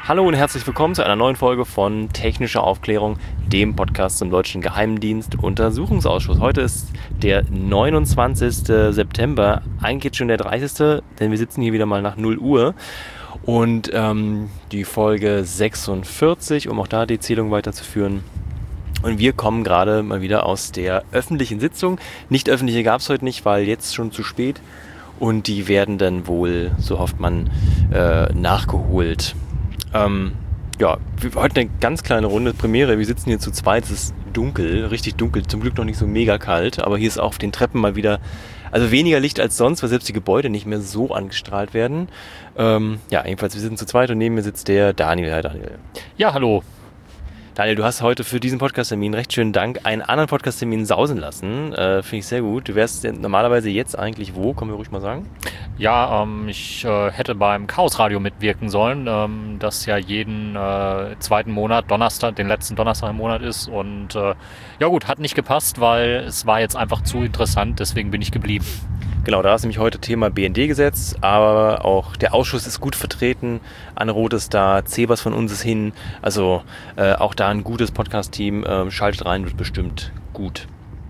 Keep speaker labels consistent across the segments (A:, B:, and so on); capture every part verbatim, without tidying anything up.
A: Hallo und herzlich willkommen zu einer neuen Folge von Technische Aufklärung, dem Podcast zum Deutschen Geheimdienst Untersuchungsausschuss. Heute ist der neunundzwanzigster September, eigentlich jetzt schon der dreißigste, denn wir sitzen hier wieder mal nach null Uhr. Und ähm, die Folge sechsundvierzig, um auch da die Zählung weiterzuführen. Und wir kommen gerade mal wieder aus der öffentlichen Sitzung. Nicht öffentliche gab es heute nicht, weil jetzt schon zu spät. Und die werden dann wohl, so hofft man, äh, nachgeholt. Ähm, ja, heute eine ganz kleine Runde, Premiere. Wir sitzen hier zu zweit, es ist dunkel, richtig dunkel, zum Glück noch nicht so mega kalt, aber hier ist auf den Treppen mal wieder, also weniger Licht als sonst, weil selbst die Gebäude nicht mehr so angestrahlt werden. Ähm, ja, jedenfalls, wir sitzen zu zweit und neben mir sitzt der Daniel. Hi Daniel.
B: Ja, hallo.
A: Daniel, du hast heute für diesen Podcast-Termin, recht schönen Dank, einen anderen Podcast-Termin sausen lassen. Äh, Finde ich sehr gut. Du wärst normalerweise jetzt eigentlich wo? Können wir ruhig mal sagen?
B: Ja, ähm, ich äh, hätte beim Chaos Radio mitwirken sollen, ähm, das ja jeden äh, zweiten Monat, Donnerstag, den letzten Donnerstag im Monat ist. Und äh, ja gut, hat nicht gepasst, weil es war jetzt einfach zu interessant, deswegen bin ich geblieben.
A: Genau, da ist nämlich heute Thema B N D-Gesetz, aber auch der Ausschuss ist gut vertreten. Anne Roth ist da, Zebers von uns ist hin. Also äh, auch da ein gutes Podcast-Team. Äh, schaltet rein, wird bestimmt gut.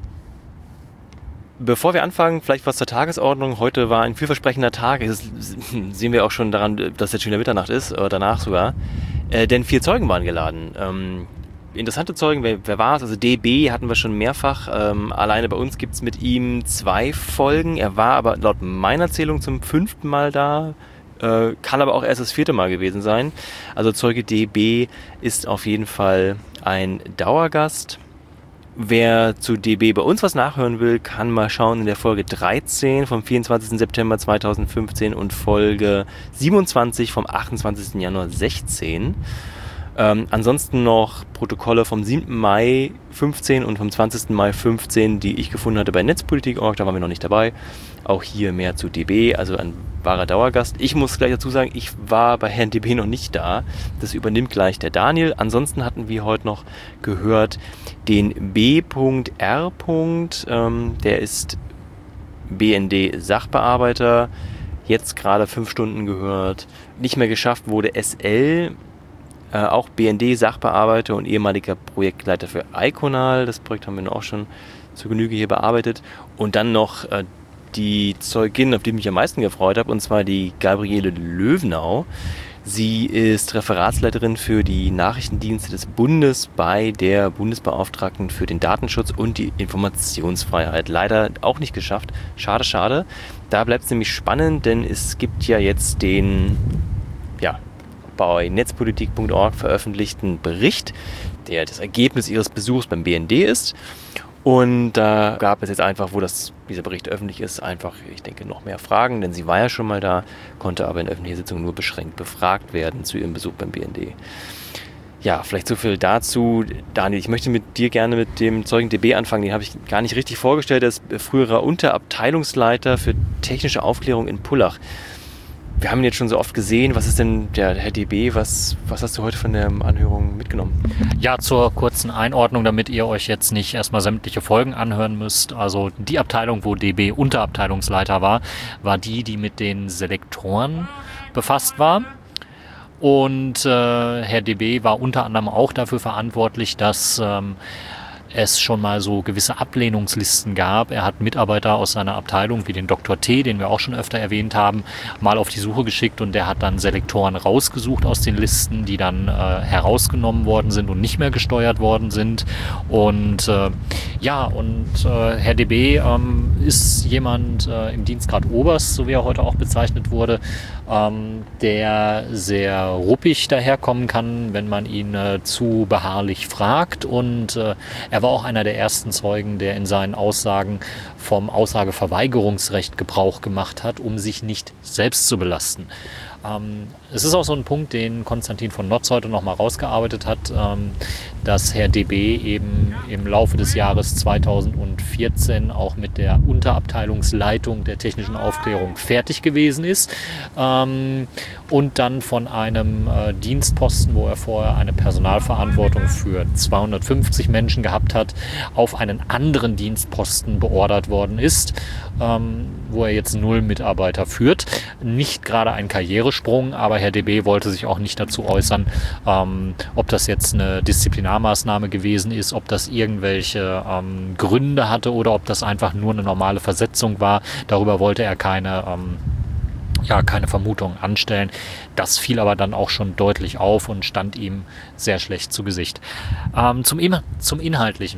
A: Bevor wir anfangen, vielleicht was zur Tagesordnung. Heute war ein vielversprechender Tag. Das sehen wir auch schon daran, dass jetzt schon wieder Mitternacht ist, oder danach sogar. Äh, denn vier Zeugen waren geladen. Ähm, Interessante Zeugen, wer, wer war es? Also D B hatten wir schon mehrfach. Ähm, alleine bei uns gibt es mit ihm zwei Folgen. Er war aber laut meiner Zählung zum fünften Mal da. Äh, kann aber auch erst das vierte Mal gewesen sein. Also Zeuge D B ist auf jeden Fall ein Dauergast. Wer zu D B bei uns was nachhören will, kann mal schauen in der Folge dreizehn vom vierundzwanzigsten September zweitausendfünfzehn und Folge siebenundzwanzig vom achtundzwanzigsten Januar sechzehn. Ähm, ansonsten noch Protokolle vom siebten Mai fünfzehn und vom zwanzigsten Mai fünfzehn, die ich gefunden hatte bei Netzpolitik Punkt org, da waren wir noch nicht dabei. Auch hier mehr zu D B, also ein wahrer Dauergast. Ich muss gleich dazu sagen, ich war bei Herrn D B noch nicht da. Das übernimmt gleich der Daniel. Ansonsten hatten wir heute noch gehört den B R. Ähm, der ist B N D-Sachbearbeiter. Jetzt gerade fünf Stunden gehört. Nicht mehr geschafft wurde S L. Äh, auch B N D-Sachbearbeiter und ehemaliger Projektleiter für Iconal. Das Projekt haben wir auch schon zur Genüge hier bearbeitet. Und dann noch äh, die Zeugin, auf die ich mich am meisten gefreut habe, und zwar die Gabriele Löwenau. Sie ist Referatsleiterin für die Nachrichtendienste des Bundes bei der Bundesbeauftragten für den Datenschutz und die Informationsfreiheit. Leider auch nicht geschafft. Schade, schade. Da bleibt es nämlich spannend, denn es gibt ja jetzt den, ja, bei Netzpolitik Punkt org veröffentlichten Bericht, der das Ergebnis ihres Besuchs beim B N D ist. Und da gab es jetzt einfach, wo das, dieser Bericht öffentlich ist, einfach, ich denke, noch mehr Fragen, denn sie war ja schon mal da, konnte aber in öffentlicher Sitzung nur beschränkt befragt werden zu ihrem Besuch beim B N D. Ja, vielleicht so viel dazu. Daniel, ich möchte mit dir gerne mit dem Zeugen D B anfangen, den habe ich gar nicht richtig vorgestellt. Er ist früherer Unterabteilungsleiter für technische Aufklärung in Pullach. Wir haben ihn jetzt schon so oft gesehen. Was ist denn der Herr D B? Was, was hast du heute von der Anhörung mitgenommen?
B: Ja, zur kurzen Einordnung, damit ihr euch jetzt nicht erstmal sämtliche Folgen anhören müsst. Also die Abteilung, wo D B Unterabteilungsleiter war, war die, die mit den Selektoren befasst war. Und äh, Herr D B war unter anderem auch dafür verantwortlich, dass ähm, es schon mal so gewisse Ablehnungslisten gab. Er hat Mitarbeiter aus seiner Abteilung, wie den Doktor T., den wir auch schon öfter erwähnt haben, mal auf die Suche geschickt und der hat dann Selektoren rausgesucht aus den Listen, die dann äh, herausgenommen worden sind und nicht mehr gesteuert worden sind. Und äh, ja, und äh, Herr D B ähm, ist jemand äh, im Dienstgrad Oberst, so wie er heute auch bezeichnet wurde, ähm, der sehr ruppig daherkommen kann, wenn man ihn äh, zu beharrlich fragt. Und äh, er war auch einer der ersten Zeugen, der in seinen Aussagen vom Aussageverweigerungsrecht Gebrauch gemacht hat, um sich nicht selbst zu belasten. Ähm, es ist auch so ein Punkt, den Konstantin von Notz heute nochmal rausgearbeitet hat, ähm, dass Herr D B eben im Laufe des Jahres zweitausendvierzehn auch mit der Unterabteilungsleitung der technischen Aufklärung fertig gewesen ist ähm, und dann von einem äh, Dienstposten, wo er vorher eine Personalverantwortung für zweihundertfünfzig Menschen gehabt hat, auf einen anderen Dienstposten beordert worden ist, ähm, wo er jetzt null Mitarbeiter führt. Nicht gerade ein Karriereschritt, übersprungen, aber Herr D B wollte sich auch nicht dazu äußern, ähm, ob das jetzt eine Disziplinarmaßnahme gewesen ist, ob das irgendwelche ähm, Gründe hatte oder ob das einfach nur eine normale Versetzung war. Darüber wollte er keine ähm, ja, keine Vermutung anstellen. Das fiel aber dann auch schon deutlich auf und stand ihm sehr schlecht zu Gesicht. Ähm, zum, In- zum Inhaltlichen.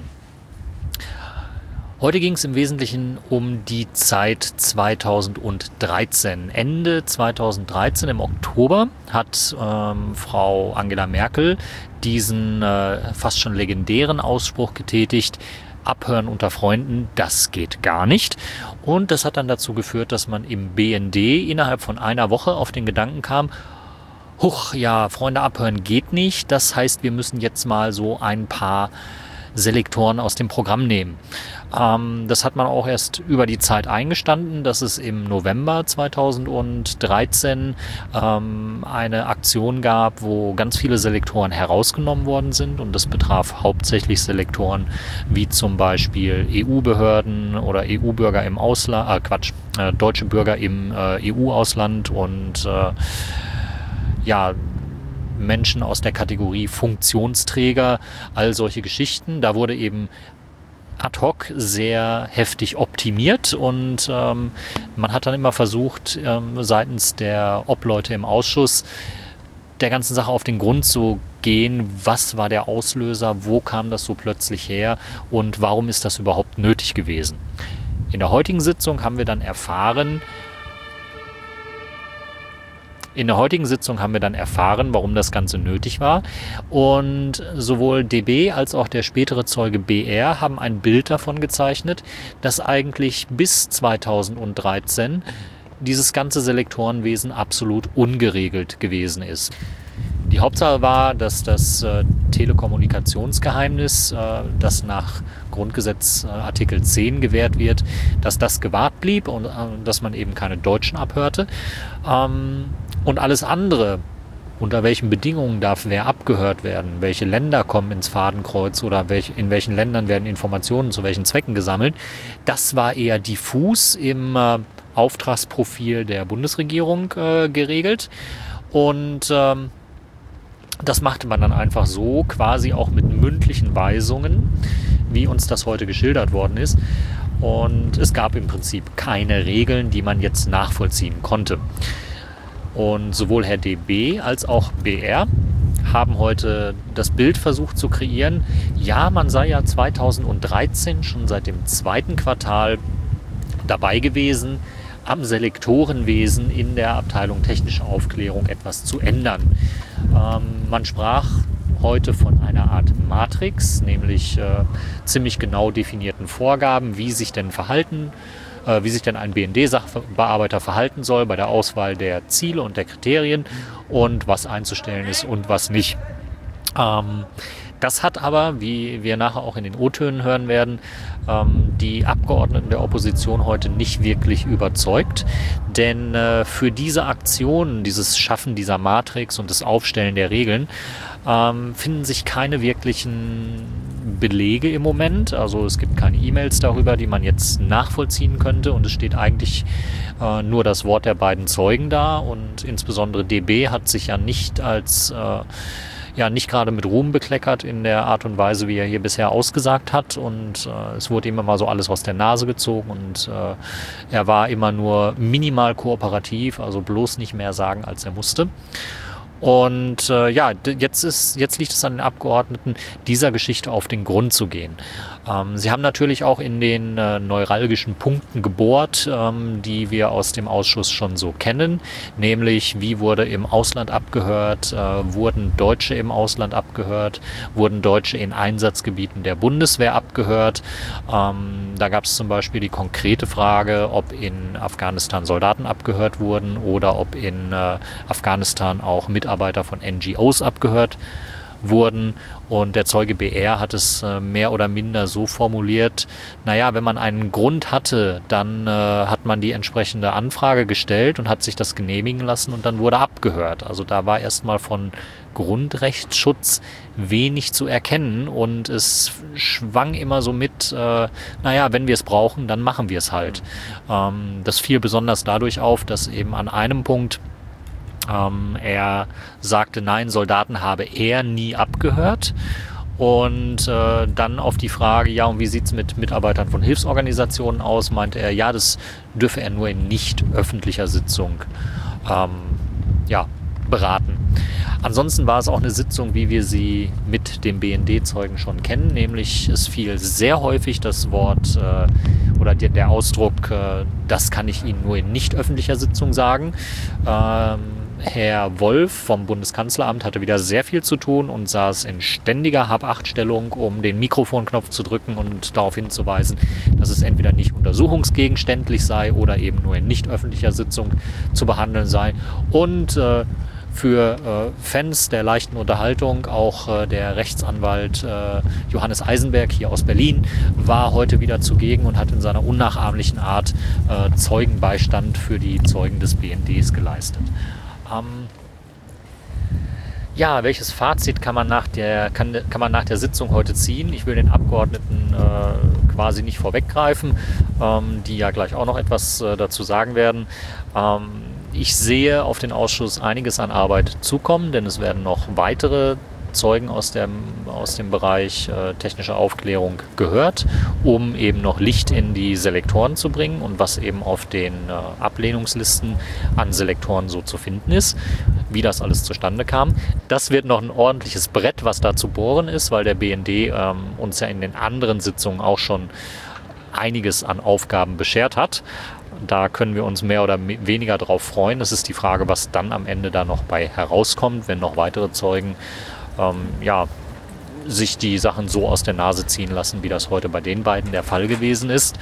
B: Heute ging es im Wesentlichen um die Zeit zweitausenddreizehn. Ende zweitausenddreizehn im Oktober hat ähm, Frau Angela Merkel diesen äh, fast schon legendären Ausspruch getätigt: Abhören unter Freunden, das geht gar nicht. Und das hat dann dazu geführt, dass man im B N D innerhalb von einer Woche auf den Gedanken kam, huch, ja, Freunde abhören geht nicht. Das heißt, wir müssen jetzt mal so ein paar Selektoren aus dem Programm nehmen. Ähm, das hat man auch erst über die Zeit eingestanden, dass es im November zweitausenddreizehn ähm, eine Aktion gab, wo ganz viele Selektoren herausgenommen worden sind, und das betraf hauptsächlich Selektoren wie zum Beispiel E U-Behörden oder E U-Bürger im Ausland, äh Quatsch, äh, deutsche Bürger im äh, E U-Ausland und äh, ja, Menschen aus der Kategorie Funktionsträger, all solche Geschichten. Da wurde eben ad hoc sehr heftig optimiert, und ähm, man hat dann immer versucht, ähm, seitens der Obleute im Ausschuss der ganzen Sache auf den Grund zu gehen. Was war der Auslöser? Wo kam das so plötzlich her? Und warum ist das überhaupt nötig gewesen? In der heutigen Sitzung haben wir dann erfahren, In der heutigen Sitzung haben wir dann erfahren, warum das Ganze nötig war. Und sowohl D B als auch der spätere Zeuge B R haben ein Bild davon gezeichnet, dass eigentlich bis zweitausenddreizehn dieses ganze Selektorenwesen absolut ungeregelt gewesen ist. Die Hauptsache war, dass das äh, Telekommunikationsgeheimnis, äh, das nach Grundgesetz äh, Artikel zehn gewährt wird, dass das gewahrt blieb und äh, dass man eben keine Deutschen abhörte. Ähm, und alles andere, unter welchen Bedingungen darf wer abgehört werden, welche Länder kommen ins Fadenkreuz oder welch, in welchen Ländern werden Informationen zu welchen Zwecken gesammelt, das war eher diffus im äh, Auftragsprofil der Bundesregierung äh, geregelt. Und ähm, das machte man dann einfach so, quasi auch mit mündlichen Weisungen, wie uns das heute geschildert worden ist. Und es gab im Prinzip keine Regeln, die man jetzt nachvollziehen konnte. Und sowohl Herr D B als auch B R haben heute das Bild versucht zu kreieren. Ja, man sei ja zweitausenddreizehn schon seit dem zweiten Quartal dabei gewesen, am Selektorenwesen in der Abteilung Technische Aufklärung etwas zu ändern. Ähm, man sprach heute von einer Art Matrix, nämlich äh, ziemlich genau definierten Vorgaben, wie sich denn verhalten, äh, wie sich denn ein B N D-Sachbearbeiter verhalten soll bei der Auswahl der Ziele und der Kriterien und was einzustellen ist und was nicht. Ähm, Das hat aber, wie wir nachher auch in den O-Tönen hören werden, ähm, die Abgeordneten der Opposition heute nicht wirklich überzeugt. Denn äh, für diese Aktionen, dieses Schaffen dieser Matrix und das Aufstellen der Regeln, ähm, finden sich keine wirklichen Belege im Moment. Also es gibt keine E-Mails darüber, die man jetzt nachvollziehen könnte. Und es steht eigentlich äh, nur das Wort der beiden Zeugen da. Und insbesondere D B hat sich ja nicht als... Äh, ja nicht gerade mit Ruhm bekleckert in der Art und Weise, wie er hier bisher ausgesagt hat, und äh, es wurde ihm immer so alles aus der Nase gezogen, und äh, er war immer nur minimal kooperativ, also bloß nicht mehr sagen, als er musste. Und äh, ja, jetzt, ist, jetzt liegt es an den Abgeordneten, dieser Geschichte auf den Grund zu gehen. Ähm, sie haben natürlich auch in den äh, neuralgischen Punkten gebohrt, ähm, die wir aus dem Ausschuss schon so kennen, nämlich wie wurde im Ausland abgehört, äh, wurden Deutsche im Ausland abgehört, wurden Deutsche in Einsatzgebieten der Bundeswehr abgehört. Ähm, da gab es zum Beispiel die konkrete Frage, ob in Afghanistan Soldaten abgehört wurden oder ob in äh, Afghanistan auch Mitarbeiter von N G Os abgehört wurden. Und der Zeuge B R hat es äh, mehr oder minder so formuliert, naja, wenn man einen Grund hatte, dann äh, hat man die entsprechende Anfrage gestellt und hat sich das genehmigen lassen und dann wurde abgehört. Also da war erstmal von Grundrechtsschutz wenig zu erkennen, und es schwang immer so mit, äh, naja, wenn wir es brauchen, dann machen wir es halt. Ähm, das fiel besonders dadurch auf, dass eben an einem Punkt Ähm, er sagte, nein, Soldaten habe er nie abgehört. Und äh, dann auf die Frage, ja, und wie sieht es mit Mitarbeitern von Hilfsorganisationen aus, meinte er, ja, das dürfe er nur in nicht öffentlicher Sitzung ähm, ja, beraten. Ansonsten war es auch eine Sitzung, wie wir sie mit dem B N D-Zeugen schon kennen, nämlich es fiel sehr häufig das Wort äh, oder der, der Ausdruck, äh, das kann ich Ihnen nur in nicht öffentlicher Sitzung sagen. Ähm, Herr Wolf vom Bundeskanzleramt hatte wieder sehr viel zu tun und saß in ständiger Hab-Acht-Stellung, um den Mikrofonknopf zu drücken und darauf hinzuweisen, dass es entweder nicht untersuchungsgegenständlich sei oder eben nur in nicht öffentlicher Sitzung zu behandeln sei. Und äh, für äh, Fans der leichten Unterhaltung, auch äh, der Rechtsanwalt äh, Johannes Eisenberg hier aus Berlin war heute wieder zugegen und hat in seiner unnachahmlichen Art äh, Zeugenbeistand für die Zeugen des B N Ds geleistet. Ähm, ja, welches Fazit kann man nach der, kann, kann man nach der Sitzung heute ziehen? Ich will den Abgeordneten äh, quasi nicht vorweggreifen, ähm, die ja gleich auch noch etwas äh, dazu sagen werden. Ähm, ich sehe auf den Ausschuss einiges an Arbeit zukommen, denn es werden noch weitere Zeugen aus dem, aus dem Bereich äh, technische Aufklärung gehört, um eben noch Licht in die Selektoren zu bringen und was eben auf den äh, Ablehnungslisten an Selektoren so zu finden ist, wie das alles zustande kam. Das wird noch ein ordentliches Brett, was da zu bohren ist, weil der B N D ähm, uns ja in den anderen Sitzungen auch schon einiges an Aufgaben beschert hat. Da können wir uns mehr oder weniger drauf freuen. Es ist die Frage, was dann am Ende da noch bei herauskommt, wenn noch weitere Zeugen ähm, ja, sich die Sachen so aus der Nase ziehen lassen, wie das heute bei den beiden der Fall gewesen ist.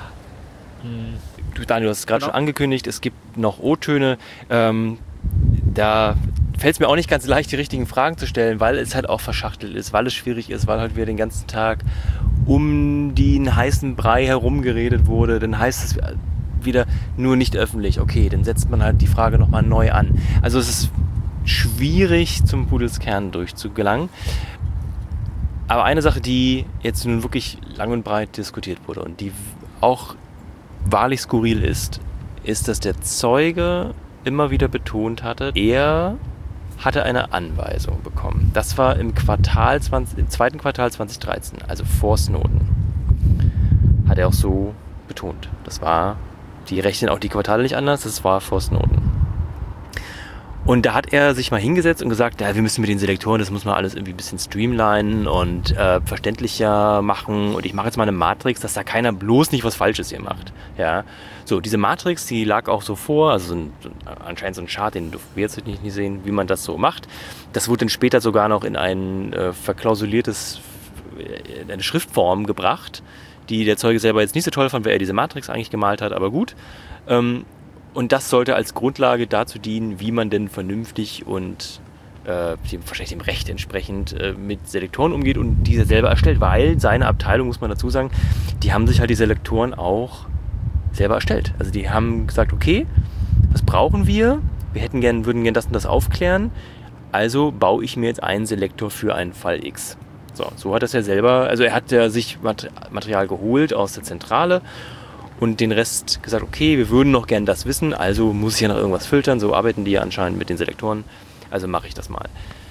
A: Du, Daniel, du hast es gerade
B: Genau.
A: schon angekündigt, es gibt noch O-Töne. Ähm, da fällt es mir auch nicht ganz leicht, die richtigen Fragen zu stellen, weil es halt auch verschachtelt ist, weil es schwierig ist, weil halt wir den ganzen Tag um den heißen Brei herumgeredet wurde. Dann heißt es wieder nur nicht öffentlich. Okay, dann setzt man halt die Frage nochmal neu an. Also es ist schwierig, zum Pudelskern durchzugelangen. Aber eine Sache, die jetzt nun wirklich lang und breit diskutiert wurde und die auch wahrlich skurril ist, ist, dass der Zeuge immer wieder betont hatte, er hatte eine Anweisung bekommen. Das war im Quartal zwanzig, im zweiten Quartal zwanzig dreizehn, also vor Snowden. Hat er auch so betont. Das war, die rechnen auch die Quartale nicht anders, das war vor Snowden. Und da hat er sich mal hingesetzt und gesagt, ja, wir müssen mit den Selektoren, das muss man alles irgendwie ein bisschen streamlinen und äh, verständlicher machen. Und ich mache jetzt mal eine Matrix, dass da keiner bloß nicht was Falsches hier macht. Ja. So, diese Matrix, die lag auch so vor, also so ein, anscheinend so ein Chart, den dürfen wir jetzt nicht sehen, wie man das so macht. Das wurde dann später sogar noch in ein äh, verklausuliertes, in eine Schriftform gebracht, die der Zeuge selber jetzt nicht so toll fand, weil er diese Matrix eigentlich gemalt hat, aber gut. Ähm, Und das sollte als Grundlage dazu dienen, wie man denn vernünftig und äh, dem, wahrscheinlich dem Recht entsprechend äh, mit Selektoren umgeht und diese selber erstellt. Weil seine Abteilung, muss man dazu sagen, die haben sich halt die Selektoren auch selber erstellt. Also die haben gesagt, okay, was brauchen wir? Wir hätten gern, würden gerne das und das aufklären. Also baue ich mir jetzt einen Selektor für einen Fall X. So, so hat das ja selber, also er hat ja sich Material geholt aus der Zentrale und den Rest gesagt, okay, wir würden noch gern das wissen, also muss ich ja noch irgendwas filtern, so arbeiten die ja anscheinend mit den Selektoren, also mache ich das mal.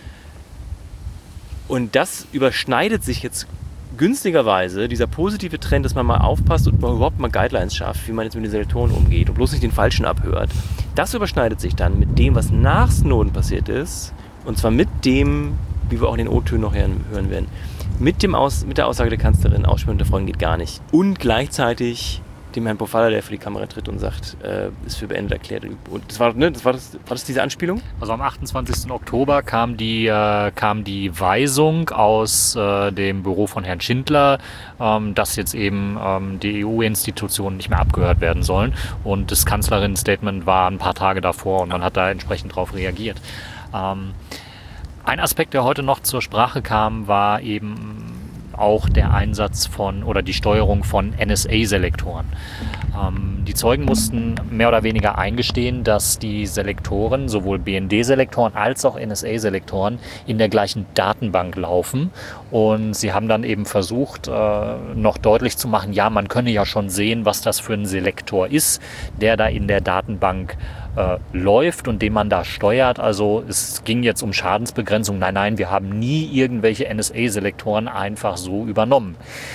A: Und das überschneidet sich jetzt günstigerweise, dieser positive Trend, dass man mal aufpasst und man überhaupt mal Guidelines schafft, wie man jetzt mit den Selektoren umgeht und bloß nicht den Falschen abhört. Das überschneidet sich dann mit dem, was nach Snowden passiert ist, und zwar mit dem, wie wir auch in den O-Tönen noch hören werden, mit, dem Aus, mit der Aussage der Kanzlerin, Aussprache unter Freunden geht gar nicht. Und gleichzeitig dem Herrn Pofalla, der für die Kamera tritt und sagt, äh, ist für beendet erklärt. Und das war, ne, das war, das, war das diese Anspielung?
B: Also am achtundzwanzigsten Oktober kam die, äh, kam die Weisung aus äh, dem Büro von Herrn Schindler, ähm, dass jetzt eben ähm, die E U-Institutionen nicht mehr abgehört werden sollen. Und das Kanzlerin-Statement war ein paar Tage davor und man hat da entsprechend darauf reagiert. Ähm, ein Aspekt, der heute noch zur Sprache kam, war eben auch der Einsatz von oder die Steuerung von N S A-Selektoren. Ähm, die Zeugen mussten mehr oder weniger eingestehen, dass die Selektoren, sowohl B N D-Selektoren als auch N S A-Selektoren, in der gleichen Datenbank laufen. Und sie haben dann eben versucht, äh, noch deutlich zu machen, ja, man könne ja schon sehen, was das für ein Selektor ist, der da in der Datenbank äh, läuft und den man da steuert. Also es ging jetzt um Schadensbegrenzung. Nein, nein, wir haben nie irgendwelche N S A-Selektoren einfach so übernommen.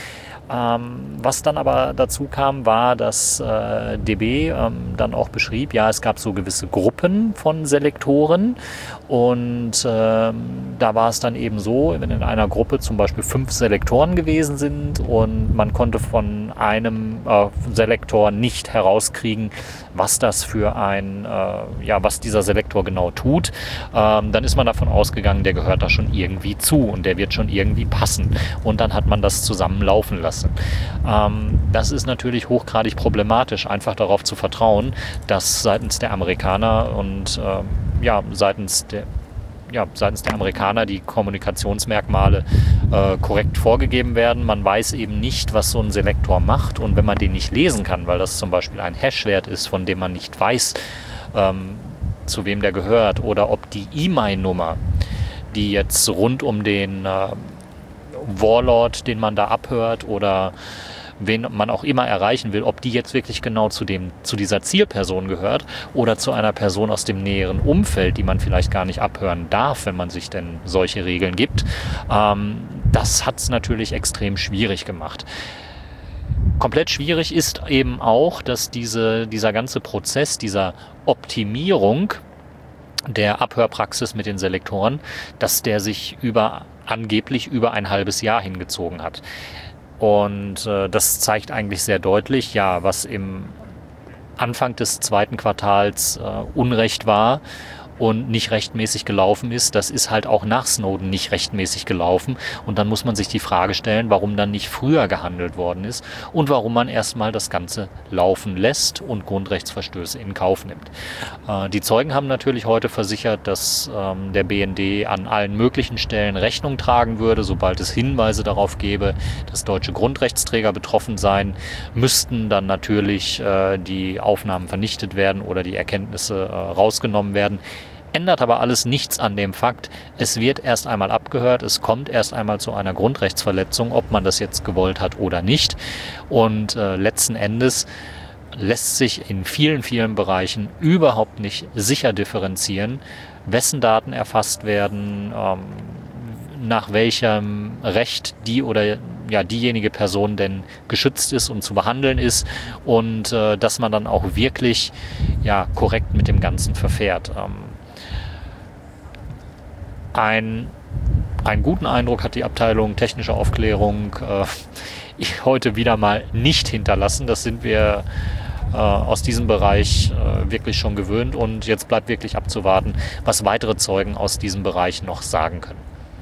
B: Ähm, was dann aber dazu kam, war, dass äh, D B ähm, dann auch beschrieb, ja, es gab so gewisse Gruppen von Selektoren und ähm, da war es dann eben so, wenn in einer Gruppe zum Beispiel fünf Selektoren gewesen sind und man konnte von einem äh, Selektor nicht herauskriegen, was das für ein, äh, ja, was dieser Selektor genau tut, ähm, dann ist man davon ausgegangen, der gehört da schon irgendwie zu und der wird schon irgendwie passen und dann hat man das zusammenlaufen lassen. Ähm, das ist natürlich hochgradig problematisch, einfach darauf zu vertrauen, dass seitens der Amerikaner und ähm, ja, seitens der Ja, seitens der Amerikaner die Kommunikationsmerkmale äh, korrekt vorgegeben werden. Man weiß eben nicht, was so ein Selektor macht und wenn man den nicht lesen kann, weil das zum Beispiel ein Hashwert ist, von dem man nicht weiß, ähm, zu wem der gehört oder ob die E M I Nummer, die jetzt rund um den äh, Warlord, den man da abhört oder wen man auch immer erreichen will, ob die jetzt wirklich genau zu dem, zu dieser Zielperson gehört oder zu einer Person aus dem näheren Umfeld, die man vielleicht gar nicht abhören darf, wenn man sich denn solche Regeln gibt. Ähm, das hat es natürlich extrem schwierig gemacht. Komplett schwierig ist eben auch, dass diese, dieser ganze Prozess dieser Optimierung der Abhörpraxis mit den Selektoren, dass der sich über angeblich über ein halbes Jahr hingezogen hat. Und äh, das zeigt eigentlich sehr deutlich, ja, was im Anfang des zweiten Quartals äh, Unrecht war und nicht rechtmäßig gelaufen ist, das ist halt auch nach Snowden nicht rechtmäßig gelaufen. Und dann muss man sich die Frage stellen, warum dann nicht früher gehandelt worden ist und warum man erstmal das Ganze laufen lässt und Grundrechtsverstöße in Kauf nimmt. Äh, die Zeugen haben natürlich heute versichert, dass ähm, der B N D an allen möglichen Stellen Rechnung tragen würde, sobald es Hinweise darauf gäbe, dass deutsche Grundrechtsträger betroffen seien, müssten dann natürlich äh, die Aufnahmen vernichtet werden oder die Erkenntnisse äh, rausgenommen werden. Ändert aber alles nichts an dem Fakt, es wird erst einmal abgehört, es kommt erst einmal zu einer Grundrechtsverletzung, ob man das jetzt gewollt hat oder nicht. Und äh, letzten Endes lässt sich in vielen, vielen Bereichen überhaupt nicht sicher differenzieren, wessen Daten erfasst werden, ähm, nach welchem Recht die oder ja, diejenige Person denn geschützt ist und zu behandeln ist und äh, dass man dann auch wirklich ja, korrekt mit dem Ganzen verfährt. Ähm, Ein, einen guten Eindruck hat die Abteilung technische Aufklärung äh, heute wieder mal nicht hinterlassen. Das sind wir äh, aus diesem Bereich äh, wirklich schon gewöhnt und jetzt bleibt wirklich abzuwarten, was weitere Zeugen aus diesem Bereich noch sagen können.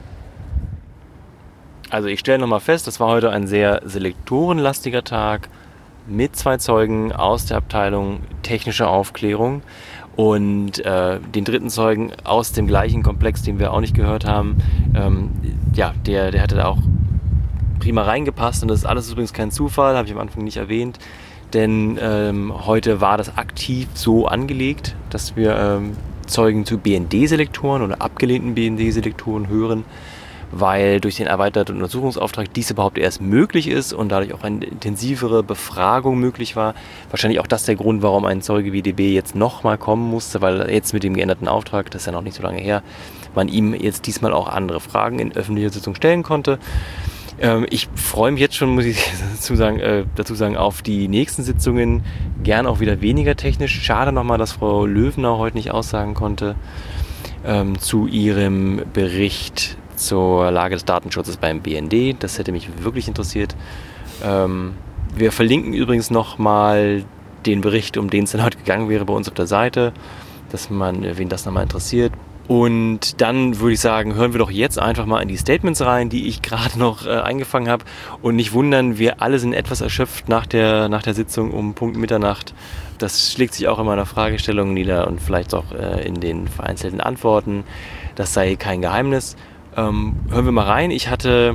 A: Also ich stelle nochmal fest, das war heute ein sehr selektorenlastiger Tag mit zwei Zeugen aus der Abteilung technische Aufklärung. Und äh, den dritten Zeugen aus dem gleichen Komplex, den wir auch nicht gehört haben, ähm, ja, der, der hatte da auch prima reingepasst. Und das ist alles übrigens kein Zufall, habe ich am Anfang nicht erwähnt. Denn ähm, heute war das aktiv so angelegt, dass wir ähm, Zeugen zu B N D-Selektoren oder abgelehnten B N D-Selektoren hören, weil durch den erweiterten Untersuchungsauftrag dies überhaupt erst möglich ist und dadurch auch eine intensivere Befragung möglich war. Wahrscheinlich auch das der Grund, warum ein Zeuge wie D B jetzt nochmal kommen musste, weil jetzt mit dem geänderten Auftrag, das ist ja noch nicht so lange her, man ihm jetzt diesmal auch andere Fragen in öffentlicher Sitzung stellen konnte. Ähm, ich freue mich jetzt schon, muss ich dazu sagen, äh, dazu sagen, auf die nächsten Sitzungen, gern auch wieder weniger technisch. Schade nochmal, dass Frau Löwener heute nicht aussagen konnte ähm, zu ihrem Bericht zur Lage des Datenschutzes beim B N D. Das hätte mich wirklich interessiert. Ähm, wir verlinken übrigens nochmal den Bericht, um den es dann heute gegangen wäre, bei uns auf der Seite, dass man, wen das nochmal interessiert. Und dann würde ich sagen, hören wir doch jetzt einfach mal in die Statements rein, die ich gerade noch äh, eingefangen habe. Und nicht wundern, wir alle sind etwas erschöpft nach der, nach der Sitzung um Punkt Mitternacht. Das schlägt sich auch in meiner Fragestellung nieder und vielleicht auch äh, in den vereinzelten Antworten. Das sei kein Geheimnis. Ähm, hören wir mal rein. Ich hatte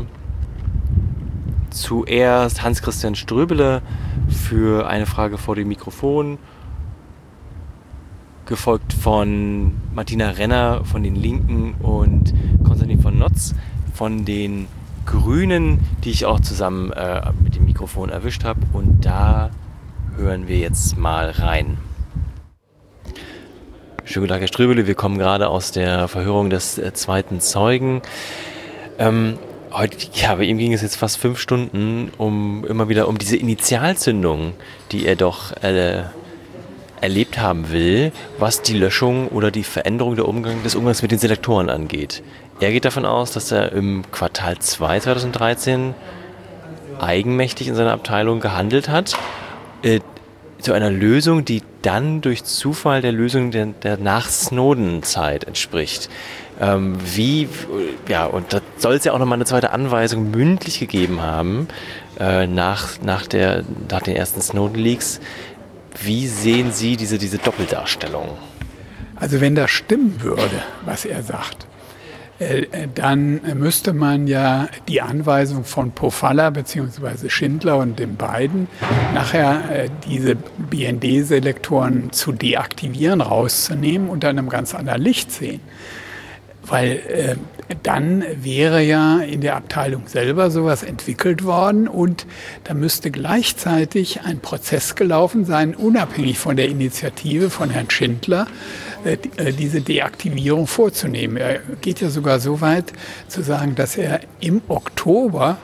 A: zuerst Hans-Christian Ströbele für eine Frage vor dem Mikrofon, gefolgt von Martina Renner von den Linken und Konstantin von Notz von den Grünen, die ich auch zusammen äh, mit dem Mikrofon erwischt habe. Und da hören wir jetzt mal rein. Schönen guten Tag, Herr Ströbele. Wir kommen gerade aus der Verhörung des äh, zweiten Zeugen. Ähm, heute, ja, bei ihm ging es jetzt fast fünf Stunden um immer wieder um diese Initialzündung, die er doch äh, erlebt haben will, was die Löschung oder die Veränderung der Umgang, des Umgangs mit den Selektoren angeht. Er geht davon aus, dass er im Quartal zwei zweitausenddreizehn eigenmächtig in seiner Abteilung gehandelt hat, äh, zu einer Lösung, die dann durch Zufall der Lösung der, der Nach-Snowden-Zeit entspricht. Ähm, wie, ja, und da soll es ja auch nochmal eine zweite Anweisung mündlich gegeben haben, äh, nach, nach, der, nach den ersten Snowden-Leaks. Wie sehen Sie diese, diese Doppeldarstellung?
C: Also wenn das stimmen würde, was er sagt, dann müsste man ja die Anweisung von Pofalla bzw. Schindler und den beiden nachher diese B N D-Selektoren zu deaktivieren, rauszunehmen und dann im ganz anderen Licht sehen. Weil äh, dann wäre ja in der Abteilung selber sowas entwickelt worden und da müsste gleichzeitig ein Prozess gelaufen sein, unabhängig von der Initiative von Herrn Schindler, äh, diese Deaktivierung vorzunehmen. Er geht ja sogar so weit zu sagen, dass er im Oktober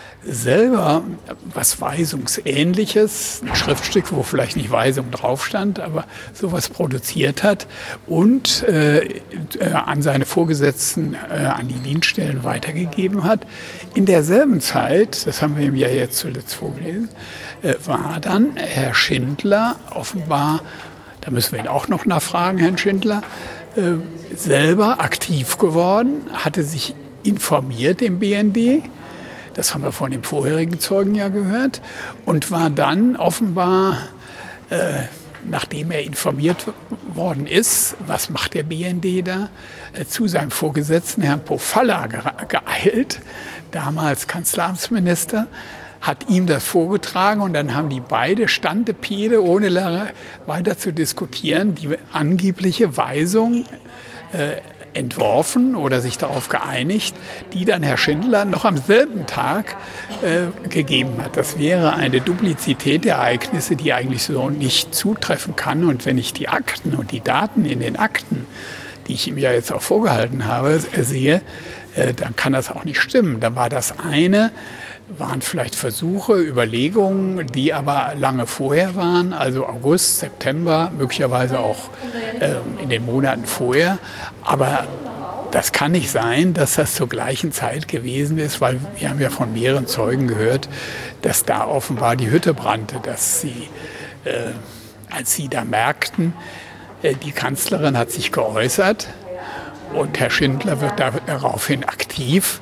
C: selber was Weisungsähnliches, ein Schriftstück, wo vielleicht nicht Weisung drauf stand, aber sowas produziert hat und äh, äh, an seine Vorgesetzten, äh, an die Dienststellen weitergegeben hat. In derselben Zeit, das haben wir ihm ja jetzt zuletzt vorgelesen, äh, war dann Herr Schindler offenbar, da müssen wir ihn auch noch nachfragen, Herrn Schindler, äh, selber aktiv geworden, hatte sich informiert im B N D, das haben wir von dem vorherigen Zeugen ja gehört, und war dann offenbar, äh, nachdem er informiert worden ist, was macht der B N D da, äh, zu seinem Vorgesetzten, Herrn Pofalla, geeilt, damals Kanzleramtsminister, hat ihm das vorgetragen und dann haben die beide Standepede, ohne lange weiter zu diskutieren, die angebliche Weisung äh, entworfen oder sich darauf geeinigt, die dann Herr Schindler noch am selben Tag äh, gegeben hat. Das wäre eine Duplizität der Ereignisse, die eigentlich so nicht zutreffen kann. Und wenn ich die Akten und die Daten in den Akten, die ich ihm ja jetzt auch vorgehalten habe, sehe, äh, dann kann das auch nicht stimmen. Da war das eine, waren vielleicht Versuche, Überlegungen, die aber lange vorher waren, also August, September, möglicherweise auch äh, in den Monaten vorher. Aber das kann nicht sein, dass das zur gleichen Zeit gewesen ist, weil wir haben ja von mehreren Zeugen gehört, dass da offenbar die Hütte brannte, dass sie, äh, als sie da merkten, äh, die Kanzlerin hat sich geäußert und Herr Schindler wird daraufhin aktiv.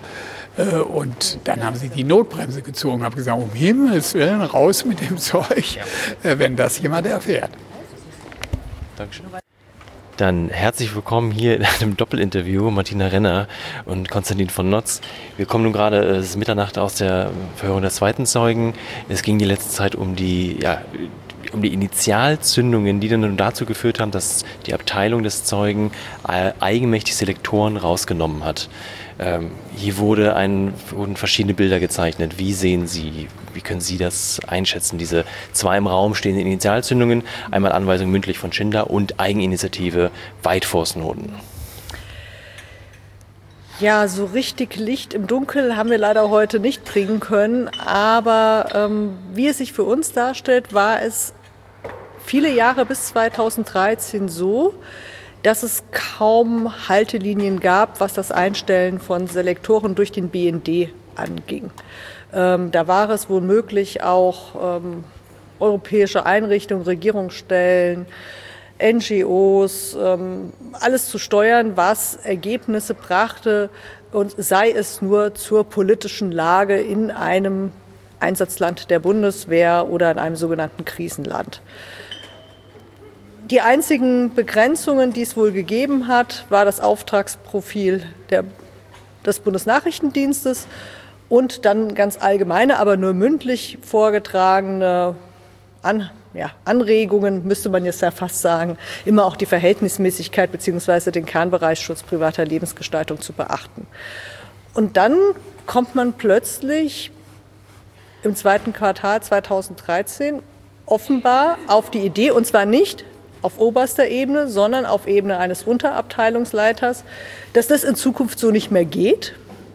C: Und dann haben sie die Notbremse gezogen, haben gesagt, um Himmels Willen, raus mit dem Zeug, wenn das jemand erfährt.
A: Dankeschön. Dann herzlich willkommen hier in einem Doppelinterview, Martina Renner und Konstantin von Notz. Wir kommen nun gerade, es ist Mitternacht, aus der Verhörung der zweiten Zeugen. Es ging die letzte Zeit um die, ja, um die Initialzündungen, die dann dazu geführt haben, dass die Abteilung des Zeugen eigenmächtig Selektoren rausgenommen hat. Ähm, hier wurde ein, wurden verschiedene Bilder gezeichnet. Wie sehen Sie, wie können Sie das einschätzen, diese zwei im Raum stehenden Initialzündungen? Einmal Anweisung mündlich von Schindler und Eigeninitiative weit vor Snowden.
D: Ja, so richtig Licht im Dunkel haben wir leider heute nicht bringen können. Aber ähm, wie es sich für uns darstellt, war es viele Jahre bis zweitausenddreizehn so, dass es kaum Haltelinien gab, was das Einstellen von Selektoren durch den B N D anging. Ähm, da war es wohl möglich, auch ähm, europäische Einrichtungen, Regierungsstellen, N G Os, ähm, alles zu steuern, was Ergebnisse brachte, und sei es nur zur politischen Lage in einem Einsatzland der Bundeswehr oder in einem sogenannten Krisenland. Die einzigen Begrenzungen, die es wohl gegeben hat, war das Auftragsprofil der, des Bundesnachrichtendienstes und dann ganz allgemeine, aber nur mündlich vorgetragene An, ja, Anregungen, müsste man jetzt ja fast sagen, immer auch die Verhältnismäßigkeit bzw. den Kernbereichsschutz privater Lebensgestaltung zu beachten. Und dann kommt man plötzlich im zweiten Quartal zweitausenddreizehn offenbar auf die Idee, und zwar nicht auf oberster Ebene, sondern auf Ebene eines Unterabteilungsleiters, dass das in Zukunft so nicht mehr geht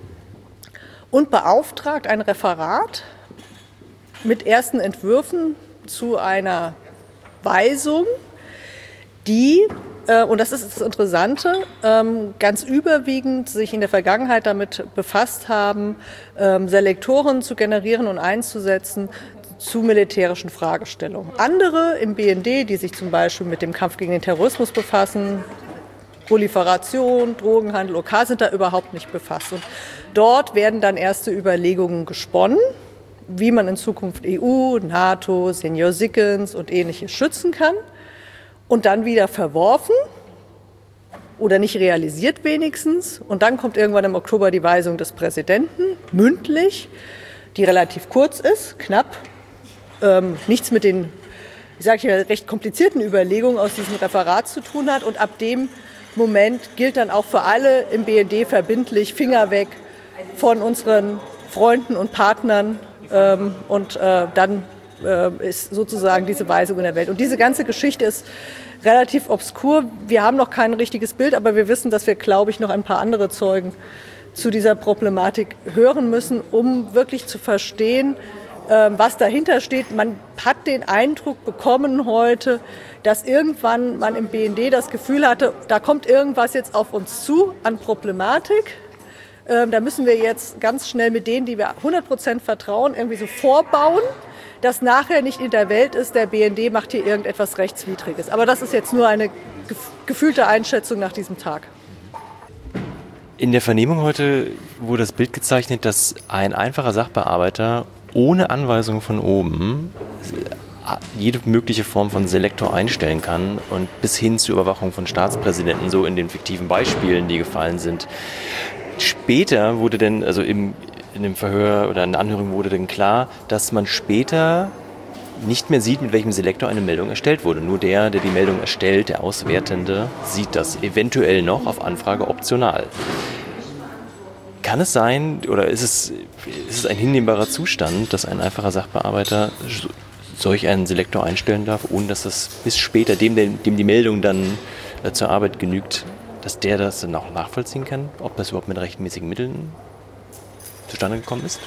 D: und beauftragt ein Referat mit ersten Entwürfen zu einer Weisung, die, äh, und das ist das Interessante, ähm, ganz überwiegend sich in der Vergangenheit damit befasst haben, ähm, Selektoren zu generieren und einzusetzen zu militärischen Fragestellungen. Andere im B N D, die sich zum Beispiel mit dem Kampf gegen den Terrorismus befassen, Proliferation, Drogenhandel, O K, sind da überhaupt nicht befasst. Und dort werden dann erste Überlegungen gesponnen, wie man in Zukunft E U, NATO, Senior Sickens und Ähnliches schützen kann und dann wieder verworfen oder nicht realisiert wenigstens. Und dann kommt irgendwann im Oktober die Weisung des Präsidenten, mündlich, die relativ kurz ist, knapp, ähm, nichts mit den, ich sage hier, recht komplizierten Überlegungen aus diesem Referat zu tun hat. Und ab dem Moment gilt dann auch für alle im B N D verbindlich, Finger weg von unseren Freunden und Partnern. Ähm, und äh, dann äh, ist sozusagen diese Weisung in der Welt. Und diese ganze Geschichte ist relativ obskur. Wir haben noch kein richtiges Bild, aber wir wissen, dass wir, glaube ich, noch ein paar andere Zeugen zu dieser Problematik hören müssen, um wirklich zu verstehen, äh, was dahinter steht. Man hat den Eindruck bekommen heute, dass irgendwann man im B N D das Gefühl hatte, da kommt irgendwas jetzt auf uns zu an Problematik. Da müssen wir jetzt ganz schnell mit denen, die wir hundert Prozent vertrauen, irgendwie so vorbauen, dass nachher nicht in der Welt ist, der B N D macht hier irgendetwas Rechtswidriges. Aber das ist jetzt nur eine gefühlte Einschätzung nach diesem Tag.
A: In der Vernehmung heute wurde das Bild gezeichnet, dass ein einfacher Sachbearbeiter ohne Anweisung von oben jede mögliche Form von Selektor einstellen kann und bis hin zur Überwachung von Staatspräsidenten, so in den fiktiven Beispielen, die gefallen sind. Später wurde denn, also im, in dem Verhör oder in der Anhörung wurde dann klar, dass man später nicht mehr sieht, mit welchem Selektor eine Meldung erstellt wurde. Nur der, der die Meldung erstellt, der Auswertende, sieht das eventuell noch auf Anfrage optional. Kann es sein, oder ist es, ist es ein hinnehmbarer Zustand, dass ein einfacher Sachbearbeiter solch einen Selektor einstellen darf, ohne dass das bis später, dem, dem die Meldung dann äh, zur Arbeit genügt, dass der das dann auch nachvollziehen kann, ob das überhaupt mit rechtmäßigen Mitteln zustande gekommen ist?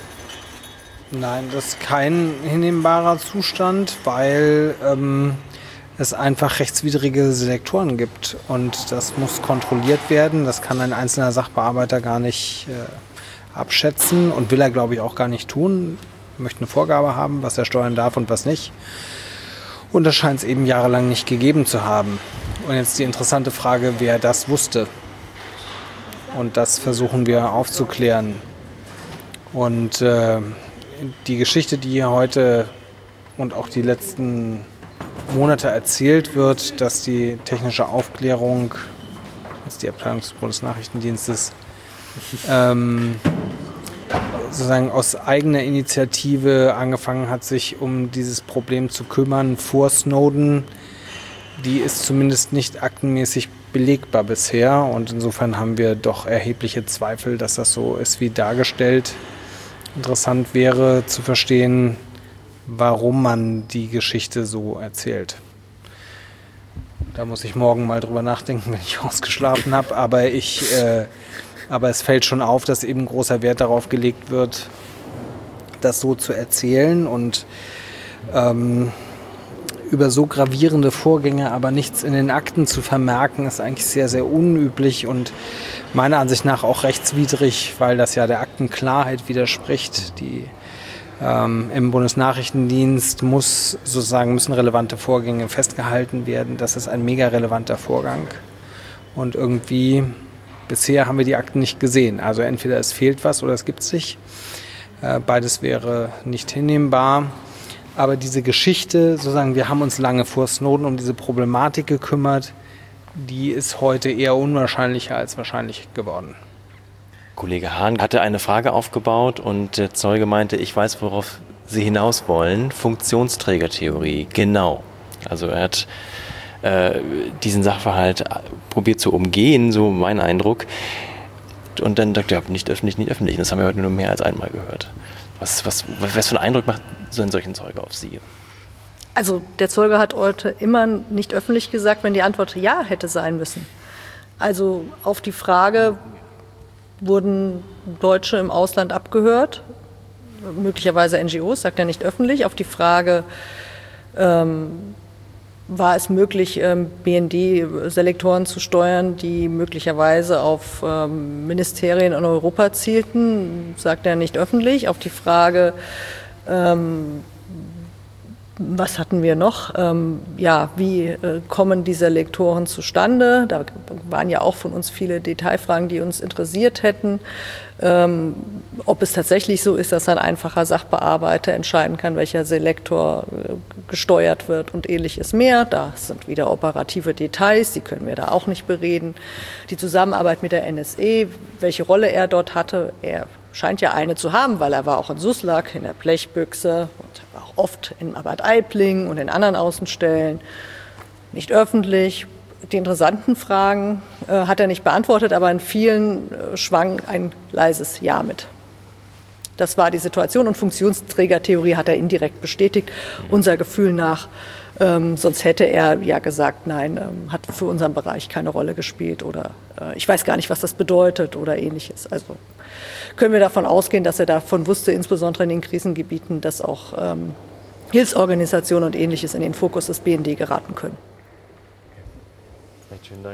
E: Nein, das ist kein hinnehmbarer Zustand, weil ähm, es einfach rechtswidrige Selektoren gibt und das muss kontrolliert werden. Das kann ein einzelner Sachbearbeiter gar nicht äh, abschätzen und will er, glaube ich, auch gar nicht tun. Er möchte eine Vorgabe haben, was er steuern darf und was nicht. Und das scheint es eben jahrelang nicht gegeben zu haben. Und jetzt die interessante Frage, wer das wusste. Und das versuchen wir aufzuklären. Und äh, die Geschichte, die hier heute und auch die letzten Monate erzählt wird, dass die technische Aufklärung, das ist die Abteilung des Bundesnachrichtendienstes, ähm, sozusagen aus eigener Initiative angefangen hat, sich um dieses Problem zu kümmern vor Snowden, die ist zumindest nicht aktenmäßig belegbar bisher und insofern haben wir doch erhebliche Zweifel, dass das so ist wie dargestellt. Interessant wäre zu verstehen, warum man die Geschichte so erzählt. Da muss ich morgen mal drüber nachdenken, wenn ich ausgeschlafen habe, aber ich, äh, aber es fällt schon auf, dass eben großer Wert darauf gelegt wird, das so zu erzählen und ähm, über so gravierende Vorgänge aber nichts in den Akten zu vermerken, ist eigentlich sehr, sehr unüblich und meiner Ansicht nach auch rechtswidrig, weil das ja der Aktenklarheit widerspricht. Die, ähm, im Bundesnachrichtendienst muss sozusagen müssen relevante Vorgänge festgehalten werden. Das ist ein mega relevanter Vorgang. Und irgendwie, bisher haben wir die Akten nicht gesehen. Also entweder es fehlt was oder es gibt es nicht. Äh, beides wäre nicht hinnehmbar. Aber diese Geschichte, sozusagen, wir haben uns lange vor Snowden um diese Problematik gekümmert, die ist heute eher unwahrscheinlicher als wahrscheinlich geworden.
A: Kollege Hahn hatte eine Frage aufgebaut und der Zeuge meinte, ich weiß, worauf Sie hinaus wollen. Funktionsträgertheorie, genau. Also er hat äh, diesen Sachverhalt probiert zu umgehen, so mein Eindruck. Und dann dachte er, nicht öffentlich, nicht öffentlich. Das haben wir heute nur mehr als einmal gehört. Was, was, was für einen Eindruck macht so ein solchen Zeuge auf Sie?
D: Also der Zeuge hat heute immer nicht öffentlich gesagt, wenn die Antwort ja hätte sein müssen. Also auf die Frage, wurden Deutsche im Ausland abgehört, möglicherweise N G Os, sagt er nicht öffentlich. Auf die Frage, ähm, war es möglich, ähm, B N D-Selektoren zu steuern, die möglicherweise auf ähm, Ministerien in Europa zielten, sagt er nicht öffentlich. Auf die Frage, ähm, was hatten wir noch? Ähm, ja, wie äh, kommen die Selektoren zustande? Da waren ja auch von uns viele Detailfragen, die uns interessiert hätten. Ähm, ob es tatsächlich so ist, dass ein einfacher Sachbearbeiter entscheiden kann, welcher Selektor äh, gesteuert wird und ähnliches mehr. Da sind wieder operative Details, die können wir da auch nicht bereden. Die Zusammenarbeit mit der N S E, welche Rolle er dort hatte, er scheint ja eine zu haben, weil er war auch in Suslak, in der Blechbüchse und war auch oft in Bad Aibling und in anderen Außenstellen, nicht öffentlich. Die interessanten Fragen äh, hat er nicht beantwortet, aber in vielen äh, schwang ein leises Ja mit. Das war die Situation und Funktionsträgertheorie hat er indirekt bestätigt, unser Gefühl nach. Ähm, sonst hätte er ja gesagt, nein, ähm, hat für unseren Bereich keine Rolle gespielt oder äh, ich weiß gar nicht, was das bedeutet oder ähnliches. Also können wir davon ausgehen, dass er davon wusste, insbesondere in den Krisengebieten, dass auch ähm, Hilfsorganisationen und Ähnliches in den Fokus des B N D geraten können.
A: Recht schönen Dank.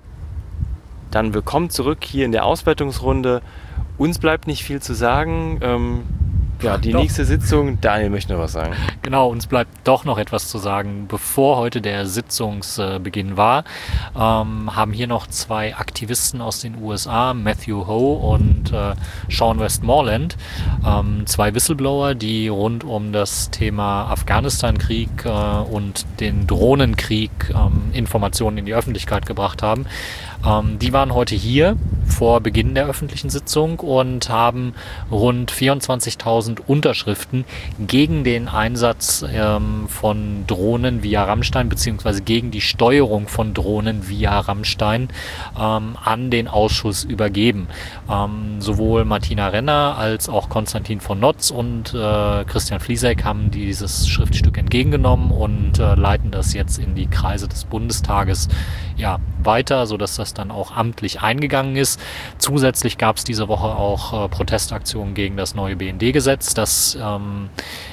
A: Dann willkommen zurück hier in der Auswertungsrunde. Uns bleibt nicht viel zu sagen. Ähm, ja, die Doch. nächste Sitzung, Daniel möchte noch was sagen.
B: Genau, uns bleibt doch noch etwas zu sagen. Bevor heute der Sitzungsbeginn war, ähm, haben hier noch zwei Aktivisten aus den U S A, Matthew Ho und äh, Sean Westmoreland, ähm, zwei Whistleblower, die rund um das Thema Afghanistan-Krieg äh, und den Drohnenkrieg ähm, Informationen in die Öffentlichkeit gebracht haben. Ähm, die waren heute hier vor Beginn der öffentlichen Sitzung und haben rund vierundzwanzigtausend Unterschriften gegen den Einsatz ähm, von Drohnen via Rammstein beziehungsweise gegen die Steuerung von Drohnen via Rammstein ähm, an den Ausschuss übergeben. Ähm, sowohl Martina Renner als auch Konstantin von Notz und äh, Christian Fliesek haben dieses Schriftstück entgegengenommen und äh, leiten das jetzt in die Kreise des Bundestages ja, weiter, sodass das dann auch amtlich eingegangen ist. Zusätzlich gab es diese Woche auch äh, Protestaktionen gegen das neue B N D-Gesetz, das ähm,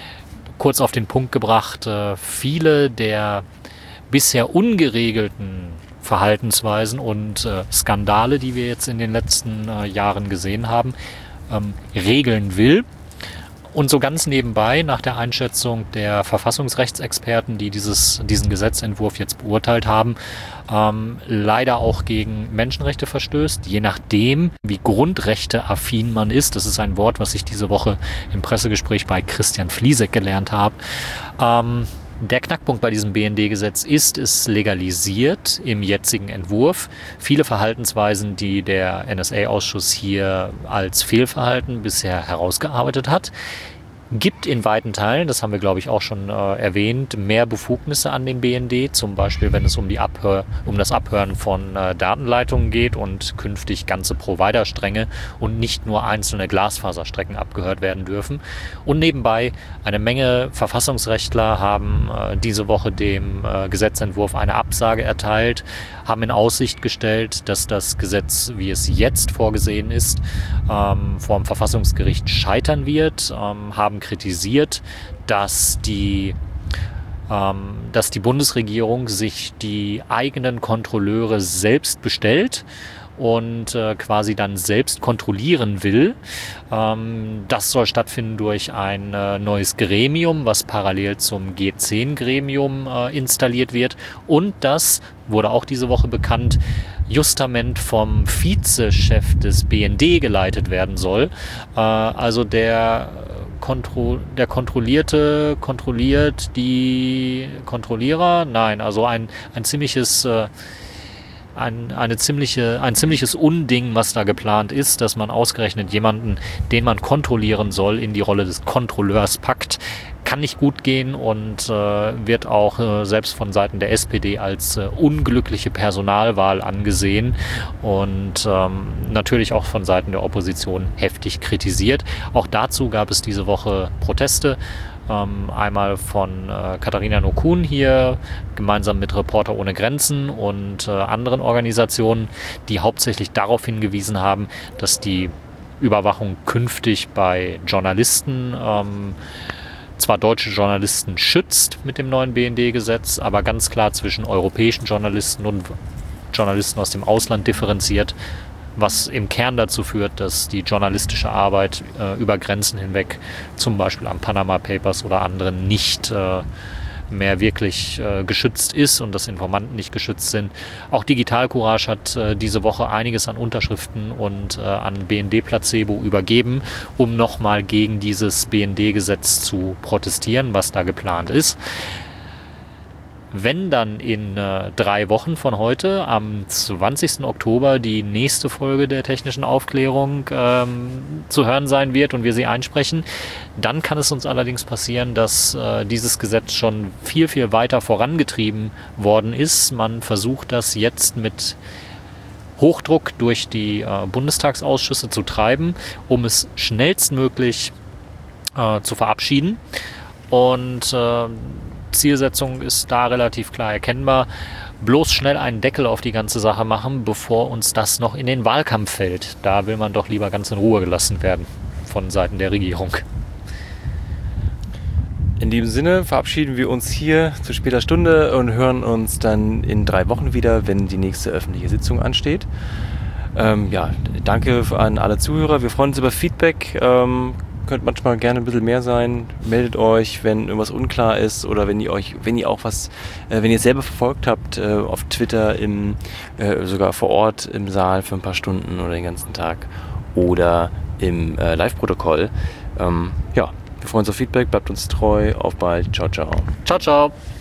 B: kurz auf den Punkt gebracht, äh, viele der bisher ungeregelten Verhaltensweisen und äh, Skandale, die wir jetzt in den letzten äh, Jahren gesehen haben, ähm, regeln will. Und so ganz nebenbei, nach der Einschätzung der Verfassungsrechtsexperten, die dieses, diesen Gesetzentwurf jetzt beurteilt haben, ähm, leider auch gegen Menschenrechte verstößt, je nachdem, wie grundrechteaffin man ist. Das ist ein Wort, was ich diese Woche im Pressegespräch bei Christian Fliesek gelernt habe. Ähm, Der Knackpunkt bei diesem B N D-Gesetz ist, es legalisiert im jetzigen Entwurf viele Verhaltensweisen, die der N S A-Ausschuss hier als Fehlverhalten bisher herausgearbeitet hat. Gibt in weiten Teilen, das haben wir glaube ich auch schon äh, erwähnt, mehr Befugnisse an den B N D, zum Beispiel wenn es um, die Abhör, um das Abhören von äh, Datenleitungen geht und künftig ganze Providerstränge und nicht nur einzelne Glasfaserstrecken abgehört werden dürfen. Und nebenbei eine Menge Verfassungsrechtler haben äh, diese Woche dem äh, Gesetzentwurf eine Absage erteilt, haben in Aussicht gestellt, dass das Gesetz, wie es jetzt vorgesehen ist, ähm, vor dem Verfassungsgericht scheitern wird, ähm, haben kritisiert, dass die, ähm, dass die Bundesregierung sich die eigenen Kontrolleure selbst bestellt und äh, quasi dann selbst kontrollieren will. Ähm, das soll stattfinden durch ein äh, neues Gremium, was parallel zum G zehn Gremium äh, installiert wird. Und das wurde auch diese Woche bekannt, justament vom Vizechef des B N D geleitet werden soll. Äh, also der, Kontro- der Kontrollierte kontrolliert die Kontrollierer. Nein, also ein, ein ziemliches... Äh, Ein, eine ziemliche, ein ziemliches Unding, was da geplant ist, dass man ausgerechnet jemanden, den man kontrollieren soll, in die Rolle des Kontrolleurs packt. Kann nicht gut gehen und äh, wird auch äh, selbst von Seiten der S P D als äh, unglückliche Personalwahl angesehen und ähm, natürlich auch von Seiten der Opposition heftig kritisiert. Auch dazu gab es diese Woche Proteste. Ähm, einmal von äh, Katharina Nokun hier, gemeinsam mit Reporter ohne Grenzen und äh, anderen Organisationen, die hauptsächlich darauf hingewiesen haben, dass die Überwachung künftig bei Journalisten ähm, zwar deutsche Journalisten schützt mit dem neuen B N D-Gesetz, aber ganz klar zwischen europäischen Journalisten und Journalisten aus dem Ausland differenziert, was im Kern dazu führt, dass die journalistische Arbeit äh, über Grenzen hinweg, zum Beispiel am Panama Papers oder anderen, nicht äh, mehr wirklich äh, geschützt ist und dass Informanten nicht geschützt sind. Auch Digital Courage hat äh, diese Woche einiges an Unterschriften und äh, an B N D-Placebo übergeben, um nochmal gegen dieses B N D-Gesetz zu protestieren, was da geplant ist. Wenn dann in äh, drei Wochen von heute, am zwanzigsten Oktober, die nächste Folge der technischen Aufklärung ähm, zu hören sein wird und wir sie einsprechen, dann kann es uns allerdings passieren, dass äh, dieses Gesetz schon viel, viel weiter vorangetrieben worden ist. Man versucht das jetzt mit Hochdruck durch die äh, Bundestagsausschüsse zu treiben, um es schnellstmöglich äh, zu verabschieden. Und äh, Zielsetzung ist da relativ klar erkennbar. Bloß schnell einen Deckel auf die ganze Sache machen, bevor uns das noch in den Wahlkampf fällt. Da will man doch lieber ganz in Ruhe gelassen werden von Seiten der Regierung.
A: In diesem Sinne verabschieden wir uns hier zu später Stunde und hören uns dann in drei Wochen wieder, wenn die nächste öffentliche Sitzung ansteht. Ähm, ja, danke an alle Zuhörer. Wir freuen uns über Feedback. Ähm, Könnt manchmal gerne ein bisschen mehr sein. Meldet euch, wenn irgendwas unklar ist oder wenn ihr euch, wenn ihr auch was, äh, wenn ihr es selber verfolgt habt, äh, auf Twitter, im, äh, sogar vor Ort im Saal für ein paar Stunden oder den ganzen Tag oder im äh, Live-Protokoll. Ähm, ja, wir freuen uns auf Feedback, bleibt uns treu, auf bald, ciao, ciao.
B: Ciao, ciao.